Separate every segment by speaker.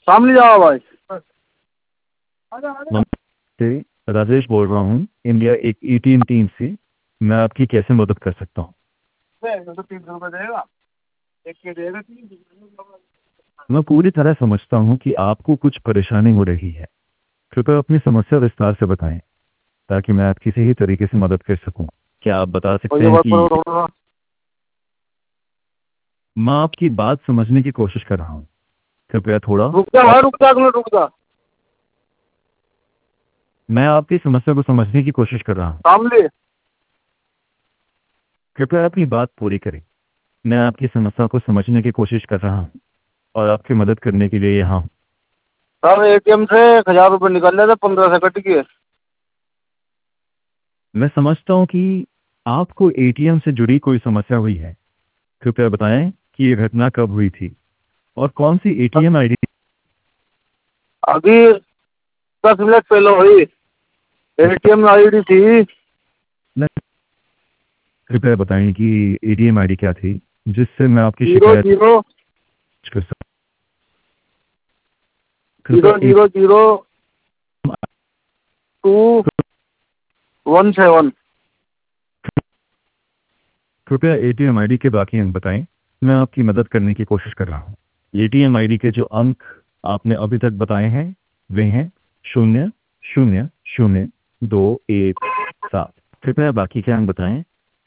Speaker 1: सामने जाओ भाई।
Speaker 2: नमस्ते, राजेश बोल रहा हूँ इंडिया एक एटीएम टीम से। मैं आपकी कैसे मदद कर सकता हूँ? मैं पूरी तरह समझता हूँ कि आपको कुछ परेशानी हो रही है। कृपया अपनी समस्या विस्तार से बताएं ताकि मैं आपकी सही तरीके से मदद कर सकूं। क्या आप बता सकते हैं कि मैं आपकी बात समझने की कोशिश कर रहा हूँ। कृपया थोड़ा
Speaker 1: रुक जा भाई, रुक जा, एक मिनट रुक जा।
Speaker 2: मैं आपकी समस्या को समझने की कोशिश कर रहा हूँ।
Speaker 1: सामने
Speaker 2: कृपया अपनी बात पूरी करें। मैं आपकी समस्या को समझने की कोशिश कर रहा हूँ और आपकी मदद करने के लिए यहाँ हूँ।
Speaker 1: सर एटीएम से 1000 रुपये निकल रहे थे, 15 से कट गए।
Speaker 2: मैं समझता हूँ कि आपको एटीएम से जुड़ी कोई समस्या हुई है। कृपया बताएं कि ये घटना कब हुई थी और कौन सी एटीएम आईडी?
Speaker 1: अभी 10 मिनट पहले हुई। एटीएम आईडी थी
Speaker 2: कृपया बताएं कि एटीएम आईडी क्या थी जिससे मैं आपकी
Speaker 1: 0
Speaker 2: शिकायत
Speaker 1: 0
Speaker 2: कर सकूं।
Speaker 1: 0
Speaker 2: कृपया
Speaker 1: 0 0 2 1 7।
Speaker 2: कृपया एटीएम आईडी के बाकी अंक बताएं। मैं आपकी मदद करने की कोशिश कर रहा हूँ। एटीएम आईडी के जो अंक आपने अभी तक बताए हैं वे हैं 0 0 0 2 1 7। कृपया बाकी के अंक बताएं।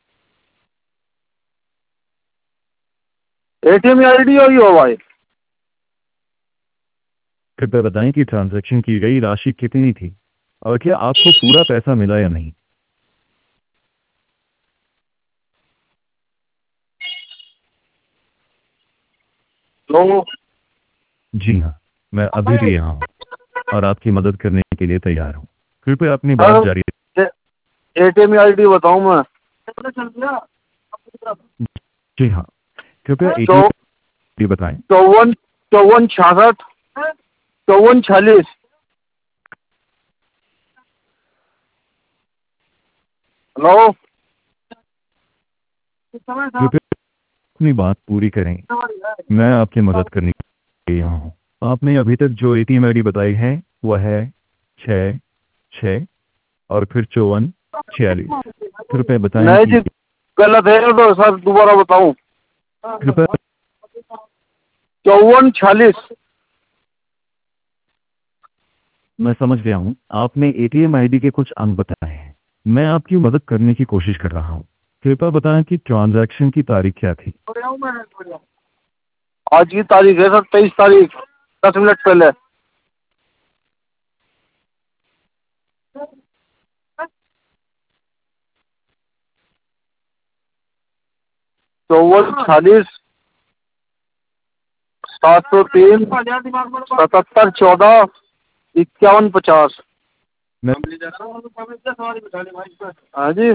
Speaker 1: एटीएम आईडी वही हो भाई।
Speaker 2: कृपया बताएं कि ट्रांजैक्शन की गई राशि कितनी थी और क्या आपको पूरा पैसा मिला या नहीं?
Speaker 1: तो
Speaker 2: जी हाँ, मैं अभी भी यहाँ हूँ और आपकी मदद करने के लिए तैयार हूँ। कृपया अपनी बात
Speaker 1: सर
Speaker 2: जारी।
Speaker 1: एटीएम आईडी बताऊं मैं?
Speaker 2: जी हाँ, कृपया
Speaker 1: तो
Speaker 2: एटीएम बताएं।
Speaker 1: 54 54 66 54 46। हेलो।
Speaker 2: कृपया अपनी बात पूरी करें। मैं आपकी मदद करने के लिए यहाँ हूँ। आपने अभी तक जो एटीएम आईडी बताई है वह है 6 6 और फिर 54 46। कृपया बताएं
Speaker 1: नहीं
Speaker 2: कि
Speaker 1: जी, गलत है तो सर दोबारा बताऊं?
Speaker 2: कृपया
Speaker 1: 54 46।
Speaker 2: मैं समझ गया हूँ। आपने एटीएम आईडी के कुछ अंक बताए हैं। मैं आपकी मदद करने की कोशिश कर रहा हूँ। कृपया बताएं कि ट्रांजैक्शन की तारीख क्या थी?
Speaker 1: आज की तारीख है सर 23 तारीख, 10 मिनट पहले। 54 46 703 77 14 51 50।
Speaker 2: मैं
Speaker 1: हाँ जी।